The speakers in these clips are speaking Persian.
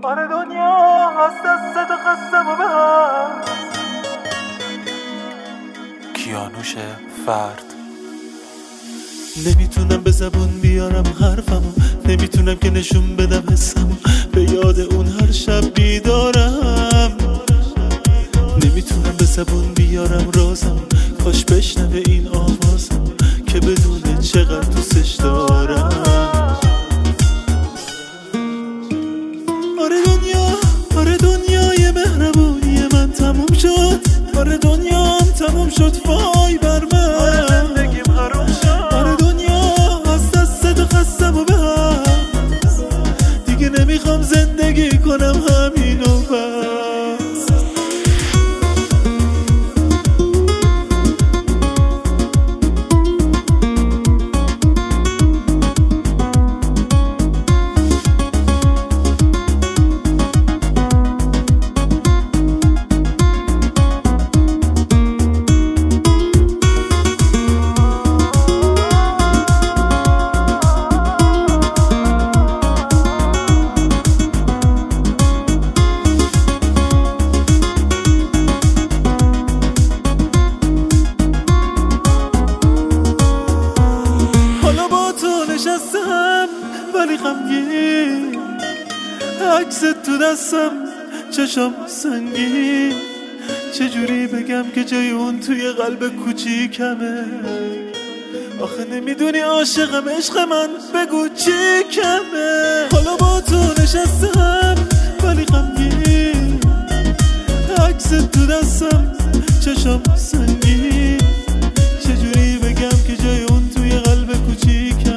آره دنیا از دست تو خستم و به هم. کیانوش فرد. نمیتونم به زبون بیارم حرفمو، نمیتونم که نشون بدم حسمو، به یاد اون هر شب بیدارم. نمیتونم به زبون بیارم رازمو، کاش بشنوه این آوازم که بدونه چقدر دوستش دارم. آره دنیای مهربونی من تموم شد، آره دنیام تموم شد وای بر من. آره زندگیم حروم شد. آره دنیا از دست تو خستم و به هم، دیگه نمیخوام زندگی کنم همینو بس. نشستم ولی غمگین، عکس تو دستم چشم سنگین، چجوری بگم که جای اون توی قلب کوچیکمه؟ آخه نمیدونی عاشقم عشق من، بگو چی کمه؟ حالا با تو نشستم ولی غمگین، عکس تو دستم چشم سنگین، چجوری بگم که جای اون توی قلب کوچیکمه؟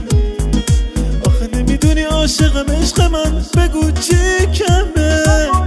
عاشقم عشق من، بگو چی کمه؟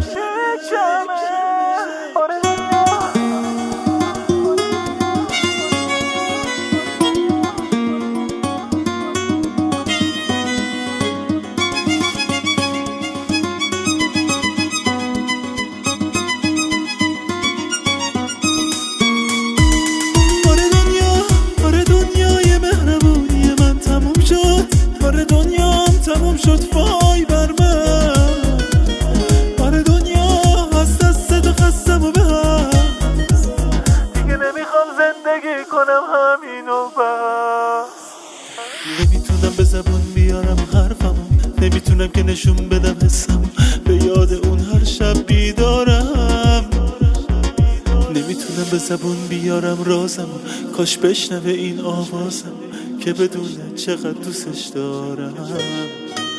آره دنیای مهربونی من تموم شد، آره دنیام تموم شد وای بر من. آره دنیا از دست تو خستم و به هم، دیگه نمیخوام زندگی کنم همینو بس. نمیتونم به زبون بیارم حرفمو، نمیتونم که نشون بدم حسمو، به یاد اون هر شب بیدارم. نمیتونم به زبون بیارم رازمو، کاش بشنوه این آوازم که بدونه چقدر دوستش دارم.